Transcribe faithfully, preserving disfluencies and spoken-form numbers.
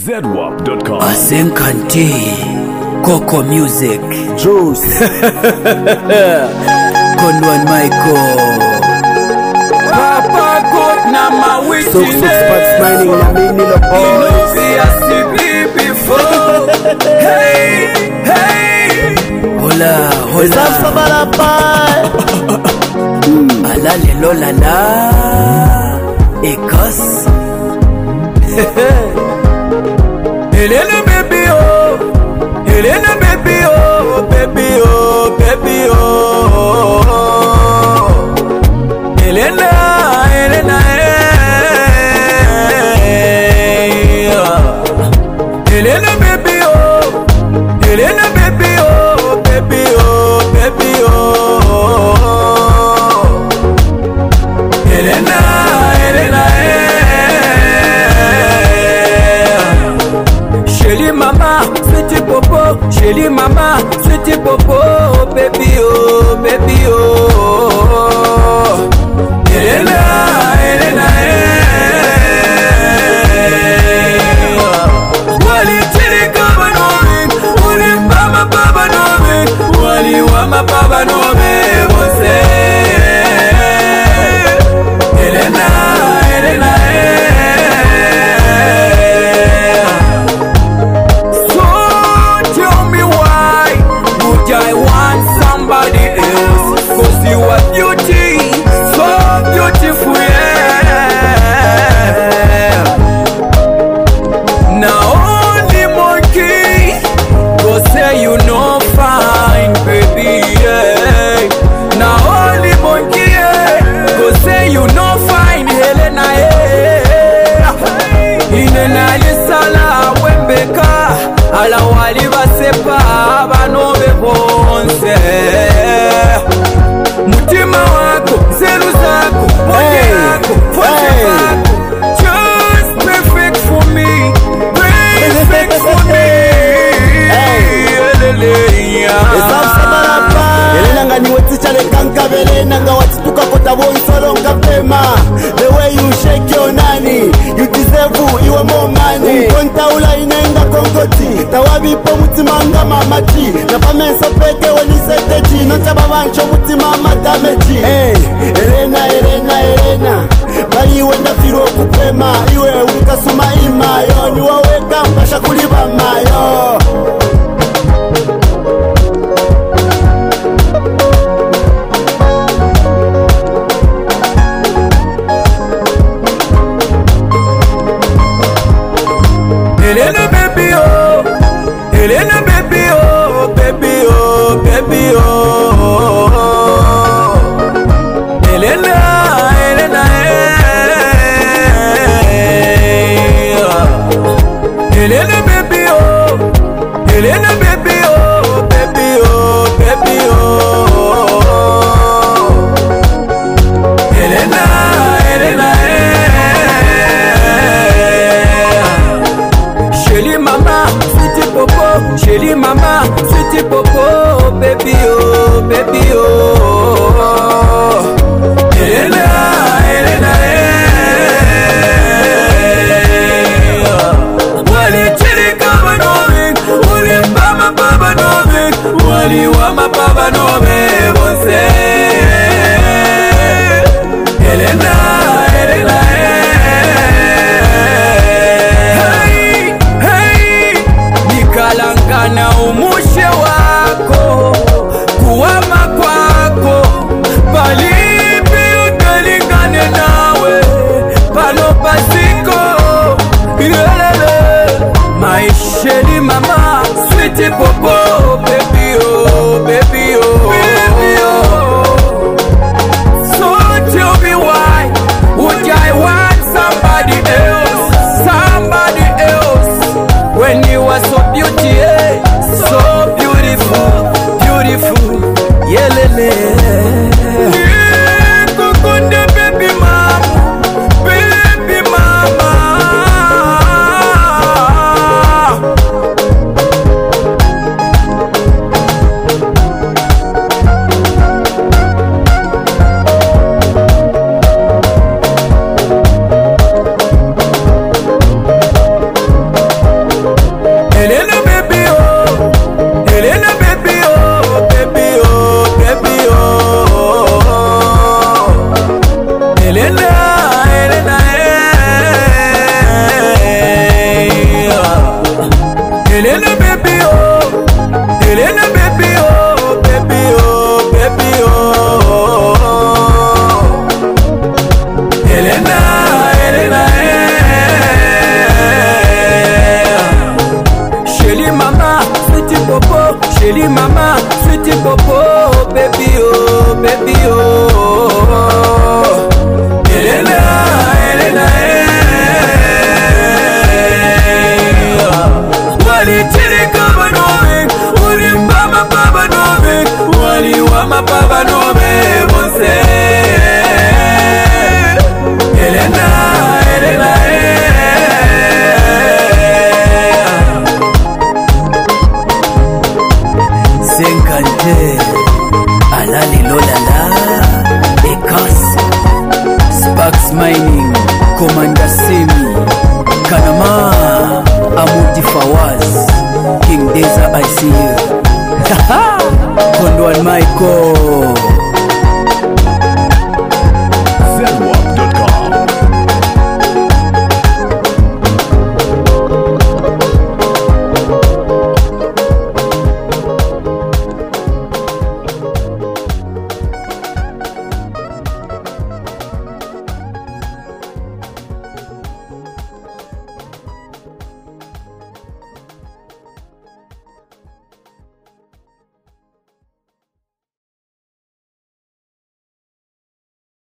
zedwap dot com. Asenkanti Coco Music Juice Kondwan Michael Papa God na mawiti So so spot smiling na mini lo boys before. Hey, hey. Hola, hola Zaf sabara pai Ala lelo lala Ekos Elena baby oh, Elena baby oh, baby oh, baby oh. Elena, Elena, hey. Elena baby oh, Elena baby oh, baby oh, baby oh. Elena, Elena, hey. Chérie mama, sweetie popo, chérie mama, sweetie popo, baby oh, baby oh. Elena, Elena, hey. Wali chiri kama nomi, wali mama baba nomi, wali wama baba nomi, mose. Elena, Elena, hey. So tell me why would I want somebody else? Cause you are beauty, so beautiful, yeah. Now only monkey go say you no fine, baby, yeah. Now only monkey, yeah, go say you no fine, Helena, yeah. Inena lisala wembeka, ala wali basepa, bano bebonse. Mutima wako, zelu zako, moja yako, fote wako, just perfect for me, perfect for me. Zaf sabara pai Elena ngani weticha le kanka belena nga watituka kota bonsolo ngapema. The way you shake your nani, you deserve iwe more money. Konta ula inenga kongoti, tawabipo mutimanga mamachi. Na pamensa peke weniseteji, nocha babancho mutimama dameji. Hey, Elena, Elena, Elena bali wenda firo kupema. Iwe ulikasuma imayo, ni waweka mpasha kuliba mayo. Elena baby oh, Elena baby oh, baby oh, baby oh. Elena, Elena, hey. Elena baby oh, Elena baby oh, baby oh, baby oh. Elena, Elena, hey. Chérie mama, sweetie popo, chérie mama, sweetie popo, baby oh, baby oh. Elena, Elena, hey. Wali chiri kama nomi, wali mama baba nomi, wali wama baba nomi, mose. Elena, Elena, hey. Hey, nikalangana umushe wako, kuwama kwako, palipi ukalingane nawe, pano pasiko, yelele. My shady mama, sweetie popo, baby oh, baby oh, baby oh. So tell me why would I want somebody else, somebody else, when you are so beauty, eh? So beautiful, beautiful, yeah, lele. Yeah, kukunde baby mama, baby mama. Delima